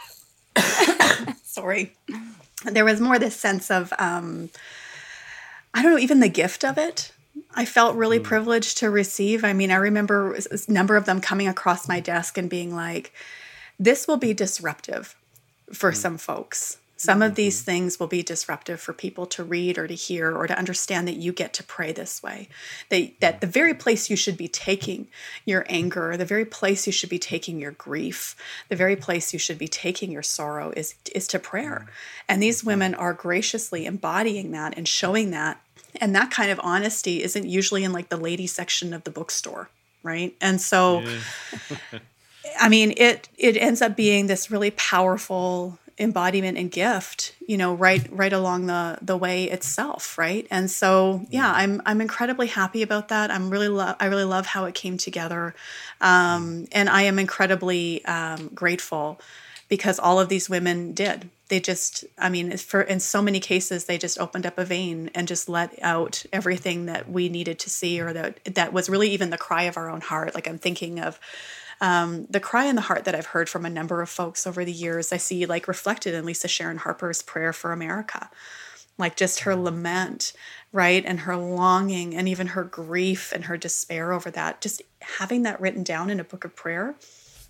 sorry. There was more this sense of, um, I don't know, even the gift of it. I felt really mm. privileged to receive. I mean, I remember a number of them coming across my desk and being like, this will be disruptive for mm. some folks. Some of these things will be disruptive for people to read or to hear or to understand that you get to pray this way. That, that the very place you should be taking your anger, the very place you should be taking your grief, the very place you should be taking your sorrow is, is to prayer. And these women are graciously embodying that and showing that. And that kind of honesty isn't usually in like the lady section of the bookstore, right? And so, yeah. I mean, it it ends up being this really powerful embodiment and gift, you know, right right along the the way itself, right? And so, yeah, I'm I'm incredibly happy about that. I'm really love I really love how it came together, um, and I am incredibly um, grateful because all of these women did. They just, I mean, for in so many cases, they just opened up a vein and just let out everything that we needed to see, or that that was really even the cry of our own heart. Like I'm thinking of. Um, the cry in the heart that I've heard from a number of folks over the years, I see like reflected in Lisa Sharon Harper's prayer for America, like just her lament, right? And her longing and even her grief and her despair over that, just having that written down in a book of prayer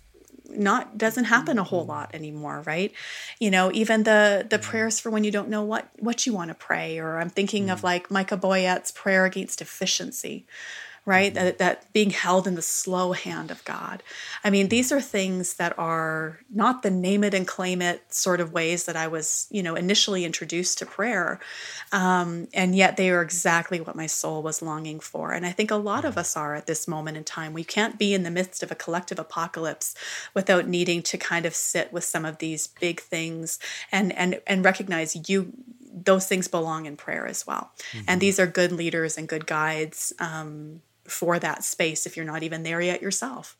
not doesn't happen a whole lot anymore, right? You know, even the the prayers for when you don't know what what you want to pray, or I'm thinking of like Micah Boyette's prayer against efficiency, right? That, that being held in the slow hand of God. I mean, these are things that are not the name it and claim it sort of ways that I was, you know, initially introduced to prayer. Um, and yet they are exactly what my soul was longing for. And I think a lot of us are at this moment in time. We can't be in the midst of a collective apocalypse without needing to kind of sit with some of these big things and, and, and recognize you, those things belong in prayer as well. Mm-hmm. And these are good leaders and good guides, um, for that space if you're not even there yet yourself.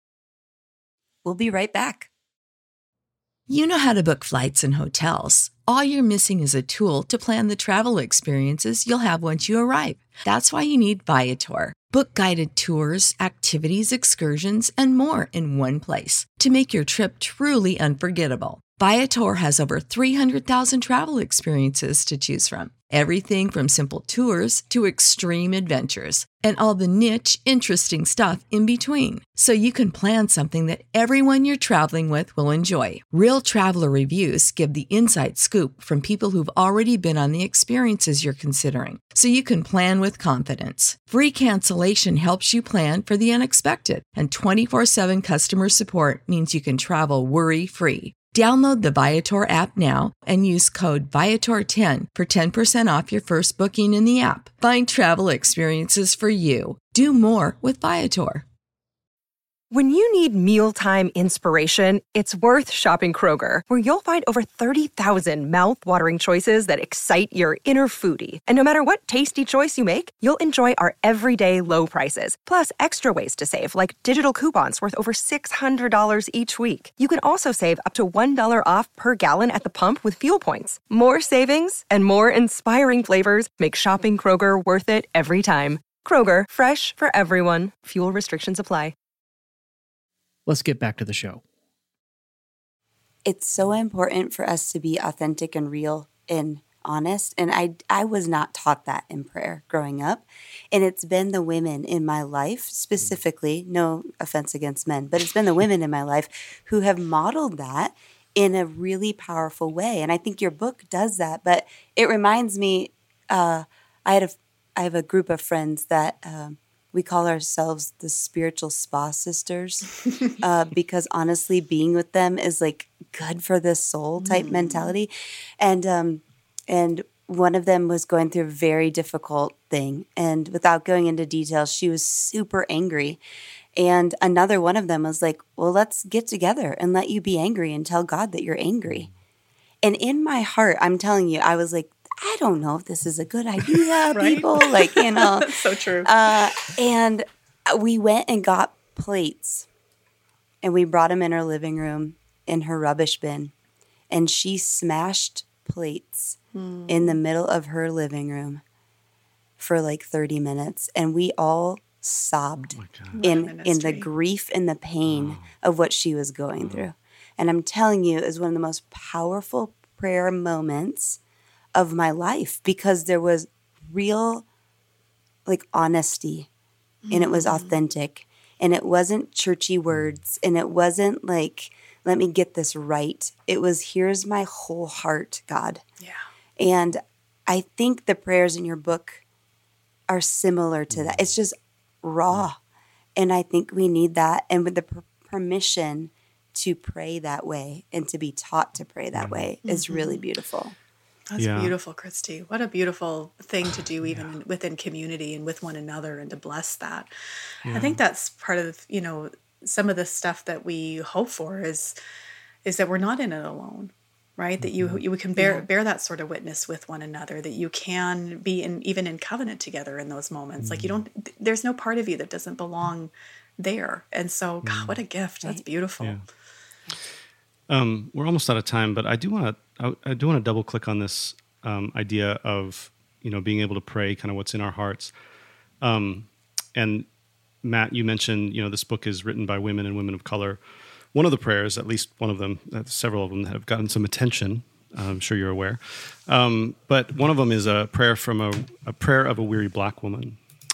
We'll be right back. You know how to book flights and hotels. All you're missing is a tool to plan the travel experiences you'll have once you arrive. That's why you need Viator. Book guided tours, activities, excursions, and more in one place to make your trip truly unforgettable. Viator has over three hundred thousand travel experiences to choose from. Everything from simple tours to extreme adventures and all the niche, interesting stuff in between. So you can plan something that everyone you're traveling with will enjoy. Real traveler reviews give the inside scoop from people who've already been on the experiences you're considering. So you can plan with confidence. Free cancellation helps you plan for the unexpected. And twenty-four seven customer support means you can travel worry-free. Download the Viator app now and use code Viator ten for ten percent off your first booking in the app. Find travel experiences for you. Do more with Viator. When you need mealtime inspiration, it's worth shopping Kroger, where you'll find over thirty thousand mouth-watering choices that excite your inner foodie. And no matter what tasty choice you make, you'll enjoy our everyday low prices, plus extra ways to save, like digital coupons worth over six hundred dollars each week. You can also save up to one dollar off per gallon at the pump with fuel points. More savings and more inspiring flavors make shopping Kroger worth it every time. Kroger, fresh for everyone. Fuel restrictions apply. Let's get back to the show. It's so important for us to be authentic and real and honest. And I, I was not taught that in prayer growing up. And it's been the women in my life, specifically, no offense against men, but it's been the women in my life who have modeled that in a really powerful way. And I think your book does that. But it reminds me, uh, I had a, I have a group of friends that um, we call ourselves the spiritual spa sisters uh, because honestly, being with them is like good for the soul type mm. mentality. And um, and one of them was going through a very difficult thing. And without going into details, she was super angry. And another one of them was like, well, let's get together and let you be angry and tell God that you're angry. And in my heart, I'm telling you, I was like, I don't know if this is a good idea, right? People. Like, you know. So true. Uh, and we went and got plates. And we brought them in her living room in her rubbish bin. And she smashed plates mm. in the middle of her living room for like thirty minutes. And we all sobbed oh in, in the grief and the pain oh. of what she was going oh. through. And I'm telling you, it was one of the most powerful prayer moments of my life because there was real like honesty mm-hmm. and it was authentic and it wasn't churchy words and it wasn't like, let me get this right. It was, here's my whole heart, God. Yeah. And I think the prayers in your book are similar to that. It's just raw. And I think we need that. And with the per- permission to pray that way and to be taught to pray that way mm-hmm. is really beautiful. That's yeah. beautiful, Christy. What a beautiful thing to do even yeah. in, within community and with one another and to bless that. Yeah. I think that's part of, you know, some of the stuff that we hope for is is that we're not in it alone, right? That you you can bear yeah. bear that sort of witness with one another, that you can be in even in covenant together in those moments. Mm. Like you don't there's no part of you that doesn't belong there. And so, mm. God, what a gift. That's beautiful. Yeah. Um, we're almost out of time, but I do want to I, I do want to double click on this um, idea of you know being able to pray, kind of what's in our hearts. Um, and Matt, you mentioned you know this book is written by women and women of color. One of the prayers, at least one of them, uh, several of them have gotten some attention. I'm sure you're aware, um, but one of them is a prayer from a, a prayer of a weary black woman.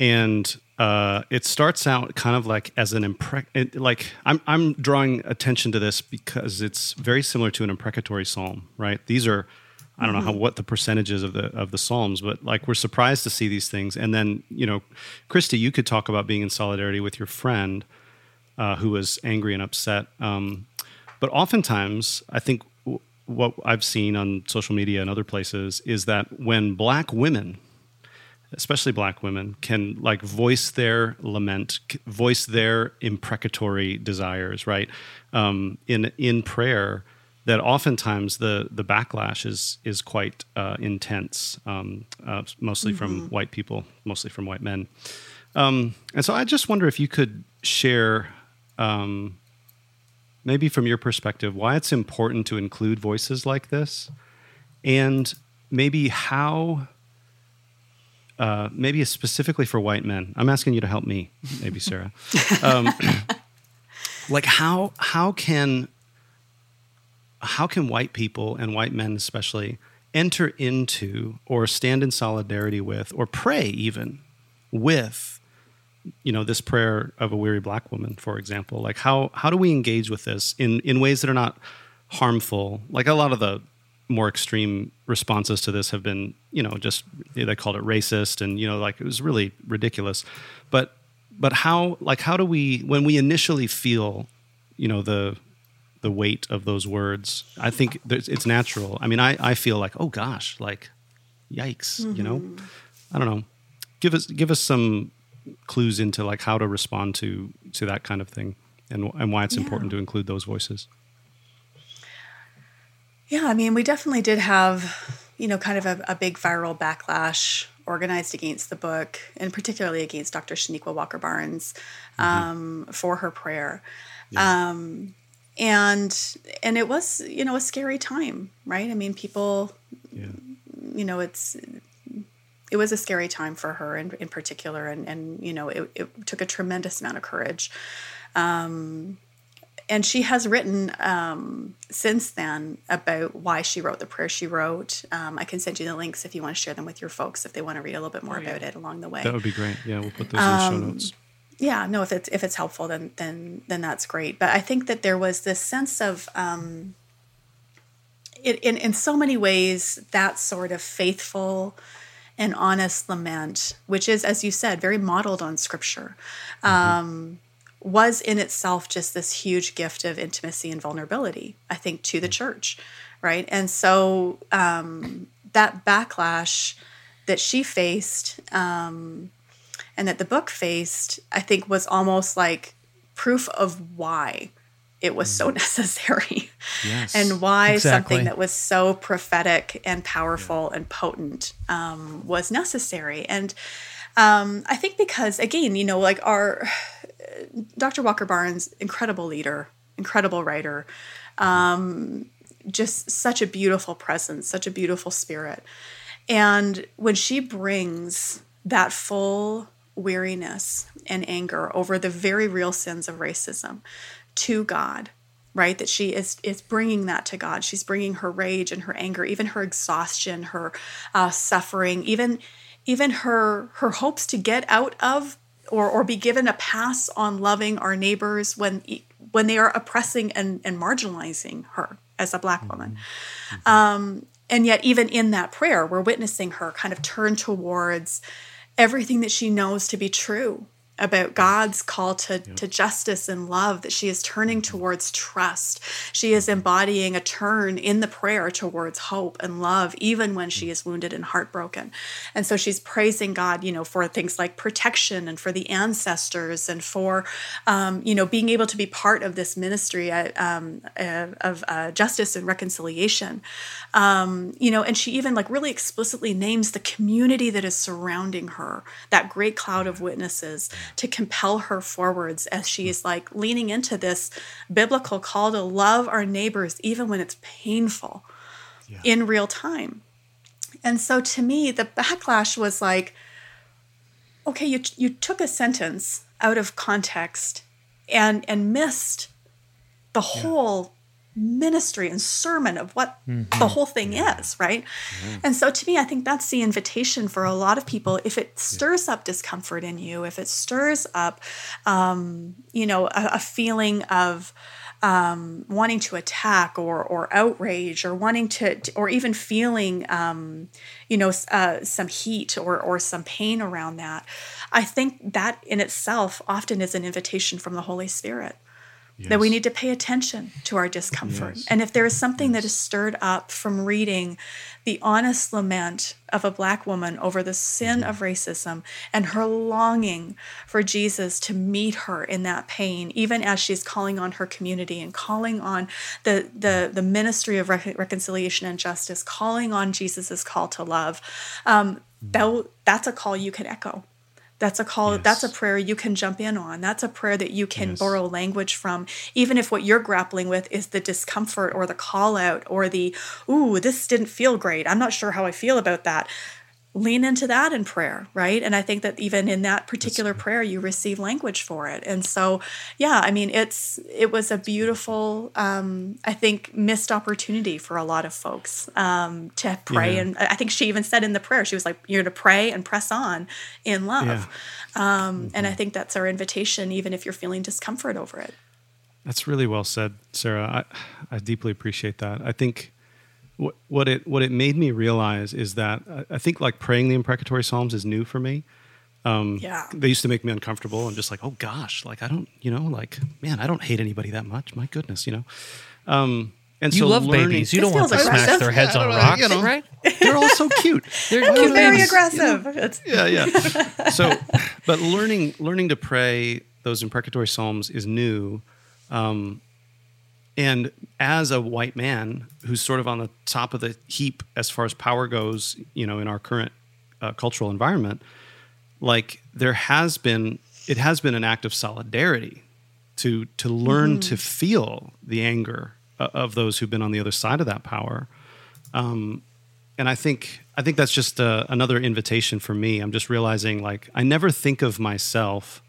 and uh, it starts out kind of like as an impre- it, like I'm I'm drawing attention to this because it's very similar to an imprecatory psalm, right? These are I don't mm-hmm. know how what the percentages of the of the psalms, but like we're surprised to see these things. And then you know, Christy, you could talk about being in solidarity with your friend uh, who was angry and upset. Um, but oftentimes, I think w- what I've seen on social media and other places is that when Black women, especially Black women, can like voice their lament, voice their imprecatory desires, right, um, in in prayer, that oftentimes the the backlash is is quite uh, intense, um, uh, mostly mm-hmm. from white people, mostly from white men, um, and so I just wonder if you could share, um, maybe from your perspective, why it's important to include voices like this, and maybe how. Uh, maybe specifically for white men. I'm asking you to help me, maybe Sarah. Um, like how how can how can white people and white men especially enter into or stand in solidarity with or pray even with, you know, this prayer of a weary Black woman, for example? Like how how do we engage with this in in ways that are not harmful? Like a lot of the more extreme responses to this have been, you know, just they called it racist, and you know, like it was really ridiculous. But but how like how do we, when we initially feel, you know, the the weight of those words? I think it's natural. I mean, I I feel like, oh gosh, like yikes, mm-hmm. you know. I don't know. Give us give us some clues into like how to respond to to that kind of thing, and and why it's yeah. important to include those voices. Yeah, I mean, we definitely did have, you know, kind of a, a big viral backlash organized against the book, and particularly against Doctor Shaniqua Walker Barnes um, mm-hmm. for her prayer. Yeah. Um, and and it was, you know, a scary time, right? I mean, people, yeah. you know, it's it was a scary time for her in, in particular, and, and you know, it, it took a tremendous amount of courage. Um And she has written um, since then about why she wrote the prayer she wrote. Um, I can send you the links if you want to share them with your folks if they want to read a little bit more oh, yeah. about it along the way. That would be great. Yeah, we'll put those um, in the show notes. Yeah, no, if it's if it's helpful, then then then that's great. But I think that there was this sense of, um, it, in in so many ways, that sort of faithful and honest lament, which is, as you said, very modeled on Scripture. Mm-hmm. Um, was in itself just this huge gift of intimacy and vulnerability, I think, to the church, right? And so um, that backlash that she faced um, and that the book faced, I think, was almost like proof of why it was so necessary. Yes, and why exactly. something that was so prophetic and powerful yeah. and potent um, was necessary. And um, I think because, again, you know, like our... Doctor Walker Barnes, incredible leader, incredible writer, um, just such a beautiful presence, such a beautiful spirit. And when she brings that full weariness and anger over the very real sins of racism to God, right? That she is is bringing that to God. She's bringing her rage and her anger, even her exhaustion, her uh, suffering, even even her her hopes to get out of Or, or be given a pass on loving our neighbors when when they are oppressing and, and marginalizing her as a Black woman. Mm-hmm. Um, and yet even in that prayer, we're witnessing her kind of turn towards everything that she knows to be true about God's call to, yep. to justice and love, that she is turning towards trust. She is embodying a turn in the prayer towards hope and love, even when she is wounded and heartbroken. And so she's praising God, you know, for things like protection and for the ancestors and for, um, you know, being able to be part of this ministry uh, um, uh, of uh, justice and reconciliation. Um, you know, and she even like really explicitly names the community that is surrounding her, that great cloud of witnesses, to compel her forwards as she is like leaning into this biblical call to love our neighbors even when it's painful yeah. in real time. And so to me, the backlash was like, okay, you you took a sentence out of context and and missed the whole ministry and sermon of what mm-hmm. the whole thing is, right? Mm-hmm. And so to me, I think that's the invitation for a lot of people. If it stirs up discomfort in you, if it stirs up, um, you know, a, a feeling of um, wanting to attack or or outrage, or wanting to, to or even feeling, um, you know, uh, some heat or or some pain around that, I think that in itself often is an invitation from the Holy Spirit. Yes. That we need to pay attention to our discomfort. Yes. And if there is something yes. that is stirred up from reading the honest lament of a Black woman over the sin mm-hmm. of racism and her longing for Jesus to meet her in that pain, even as she's calling on her community and calling on the, the, the ministry of rec- reconciliation and justice, calling on Jesus' call to love, um, that, that's a call you can echo. That's a call, yes. that's a prayer you can jump in on. That's a prayer that you can yes. borrow language from, even if what you're grappling with is the discomfort or the call out or the, ooh, this didn't feel great. I'm not sure how I feel about that. Lean into that in prayer, right? And I think that even in that particular prayer, you receive language for it. And so, yeah, I mean, it's it was a beautiful, um, I think, missed opportunity for a lot of folks um, to pray. Yeah. And I think she even said in the prayer, she was like, you're to pray and press on in love. Yeah. Um, mm-hmm. And I think that's our invitation, even if you're feeling discomfort over it. That's really well said, Sarah. I, I deeply appreciate that. I think What, what it what it made me realize is that I think like praying the imprecatory Psalms is new for me. Um, yeah. They used to make me uncomfortable. I'm just like, oh gosh, like I don't, you know, like man, I don't hate anybody that much. My goodness, you know. Um, and you so love learning, babies. You don't want to smash their heads on rocks, you know, right? They're all so cute. They're cute, very babies. Aggressive. You know? Yeah, yeah. So, but learning learning to pray those imprecatory Psalms is new. Um, And as a white man who's sort of on the top of the heap as far as power goes, you know, in our current uh, cultural environment, like there has been, it has been an act of solidarity to to learn mm-hmm. to feel the anger of those who've been on the other side of that power. Um, and I think I think that's just uh, another invitation for me. I'm just realizing, like, I never think of myself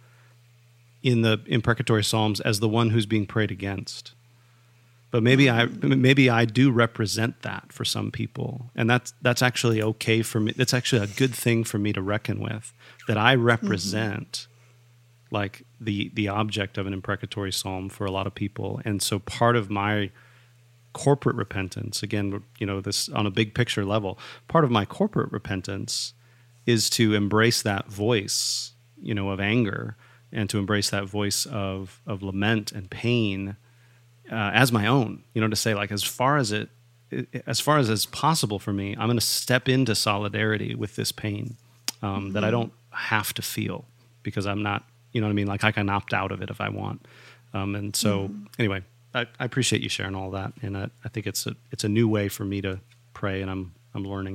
in the imprecatory Psalms as the one who's being prayed against. But maybe I maybe I do represent that for some people, and that's that's actually okay for me. That's actually a good thing for me to reckon with. That I represent mm-hmm. like the the object of an imprecatory psalm for a lot of people, and so part of my corporate repentance, again, you know, this on a big picture level, part of my corporate repentance is to embrace that voice, you know, of anger, and to embrace that voice of of lament and pain. Uh, as my own, you know, to say, like, as far as it, as far as it's possible for me, I'm going to step into solidarity with this pain um, mm-hmm. that I don't have to feel because I'm not, you know what I mean? Like I can opt out of it if I want. Um, and so, mm-hmm. anyway, I, I appreciate you sharing all that, and I, I think it's a it's a new way for me to pray, and I'm I'm learning.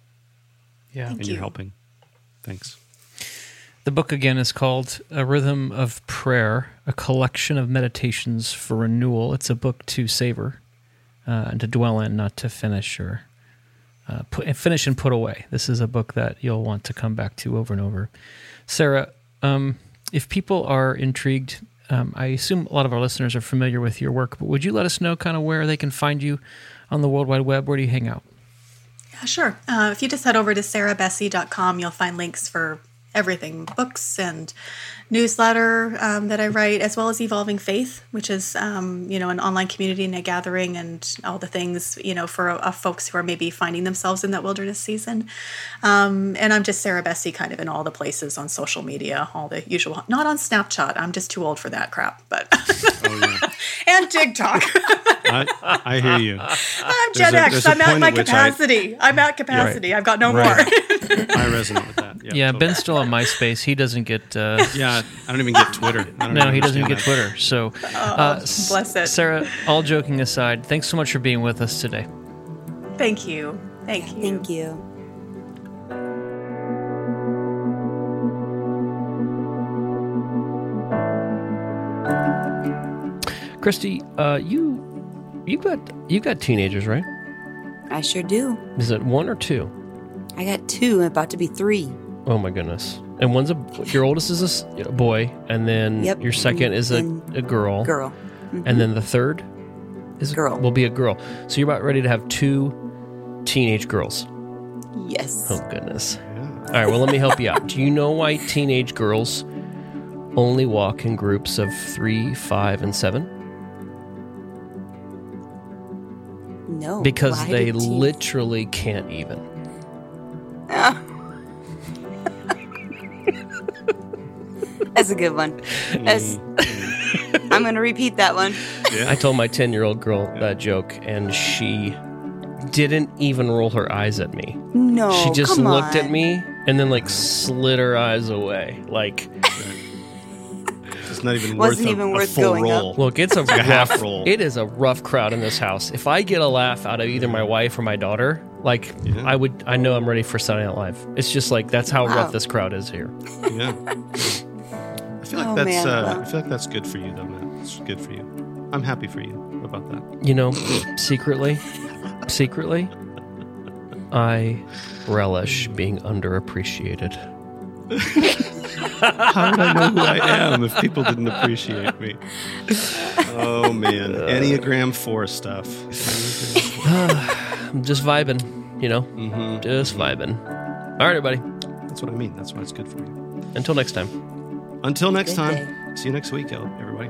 Yeah, Thank and you. you're helping. Thanks. The book, again, is called A Rhythm of Prayer, a collection of meditations for renewal. It's a book to savor uh, and to dwell in, not to finish or uh, put, finish and put away. This is a book that you'll want to come back to over and over. Sarah, um, if people are intrigued, um, I assume a lot of our listeners are familiar with your work, but would you let us know kind of where they can find you on the World Wide Web? Where do you hang out? Yeah, sure. Uh, if you just head over to sarah bessey dot com, you'll find links for everything, books and newsletter um, that I write, as well as Evolving Faith, which is, um, you know, an online community and a gathering and all the things, you know, for uh, folks who are maybe finding themselves in that wilderness season. Um, and I'm just Sarah Bessey kind of in all the places on social media, all the usual, not on Snapchat. I'm just too old for that crap, but. Oh, yeah. And TikTok. I, I hear you. I'm Gen a, X. I'm at my capacity. I, I'm at capacity. Right. I've got no right. more. I resonate with that. Yeah, yeah totally. Ben's still on MySpace. He doesn't get... Uh, yeah, I don't even get Twitter. I don't no, he doesn't get that. Twitter. So, uh, oh, bless it. Sarah, all joking aside, thanks so much for being with us today. Thank you. Thank you. Thank you. Christy, uh, you you got you got teenagers, right? I sure do. Is it one or two? I got two, about to be three. Oh my goodness! And one's a your oldest is a boy, and then yep. your second is a, and a girl. Girl. Mm-hmm. And then the third. Is Girl. Will be a girl. So you're about ready to have two teenage girls. Yes. Oh, goodness. All right, well, let me help you out. Do you know why teenage girls only walk in groups of three, five, and seven? No. Because why they did teen- literally can't even. Ah. That's a good one. That's, I'm going to repeat that one. Yeah. I told my ten-year-old girl that joke, and she didn't even roll her eyes at me. No, She just come looked on. at me and then, like, slid her eyes away. Like, It's not even Wasn't worth a, even a worth full going roll. up. look, it's a, like a rough, half roll. It is a rough crowd in this house. If I get a laugh out of either my wife or my daughter, like, Yeah. I would, I know I'm ready for Saturday Night Live. It's just like, that's how Wow. rough this crowd is here. Yeah. I feel like Oh, that's man, uh, well. I feel like that's good for you, though, Matt. It's good for you. I'm happy for you about that. You know, secretly, secretly, I relish being underappreciated. How would I know who I am if people didn't appreciate me? Oh man, Enneagram four stuff. I'm just vibing, you know, Mm-hmm. just vibing. All right, everybody. That's what I mean. That's why it's good for you. Until next time. Until next Good time. day. See you next week, everybody.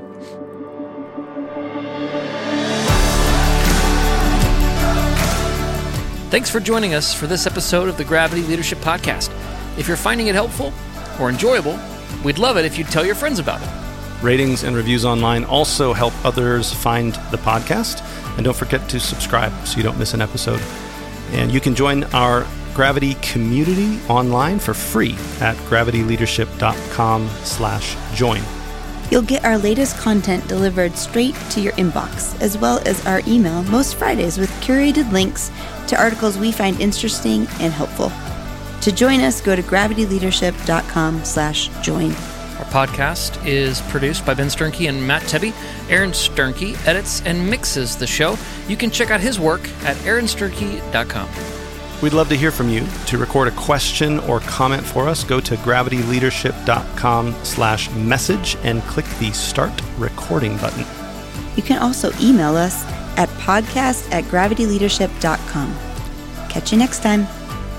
Thanks for joining us for this episode of the Gravity Leadership Podcast. If you're finding it helpful or enjoyable, we'd love it if you'd tell your friends about it. Ratings and reviews online also help others find the podcast. And don't forget to subscribe so you don't miss an episode. And you can join our Gravity community online for free at gravityleadership.com slash join. You'll get our latest content delivered straight to your inbox, as well as our email most Fridays with curated links to articles we find interesting and helpful. To join us, go to gravityleadership.com slash join. Our podcast is produced by Ben Sternke and Matt Tebbe. Aaron Sternke edits and mixes the show. You can check out his work at aaron sternke dot com. We'd love to hear from you. To record a question or comment for us, go to gravityleadership.com slash message and click the Start Recording button. You can also email us at podcast at gravityleadership dot com. Catch you next time.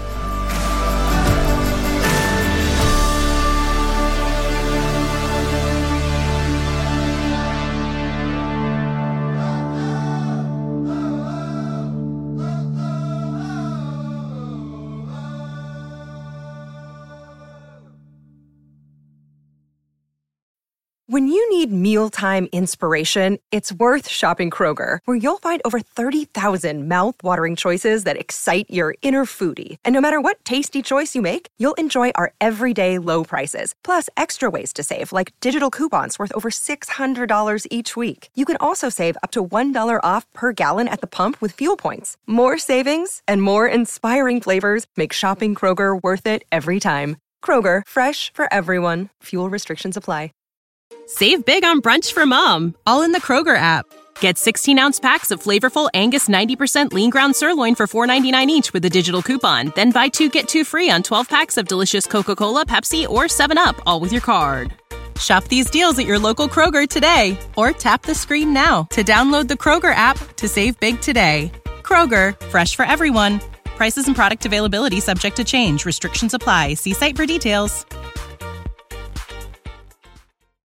When you need mealtime inspiration, it's worth shopping Kroger, where you'll find over thirty thousand mouth-watering choices that excite your inner foodie. And no matter what tasty choice you make, you'll enjoy our everyday low prices, plus extra ways to save, like digital coupons worth over six hundred dollars each week. You can also save up to one dollar off per gallon at the pump with fuel points. More savings and more inspiring flavors make shopping Kroger worth it every time. Kroger, fresh for everyone. Fuel restrictions apply. Save big on brunch for mom, all in the Kroger app. Get sixteen-ounce packs of flavorful Angus ninety percent lean ground sirloin for four ninety-nine each with a digital coupon. Then buy two, get two free on twelve packs of delicious Coca-Cola, Pepsi, or seven up, all with your card. Shop these deals at your local Kroger today, or tap the screen now to download the Kroger app to save big today. Kroger, fresh for everyone. Prices and product availability subject to change. Restrictions apply. See site for details.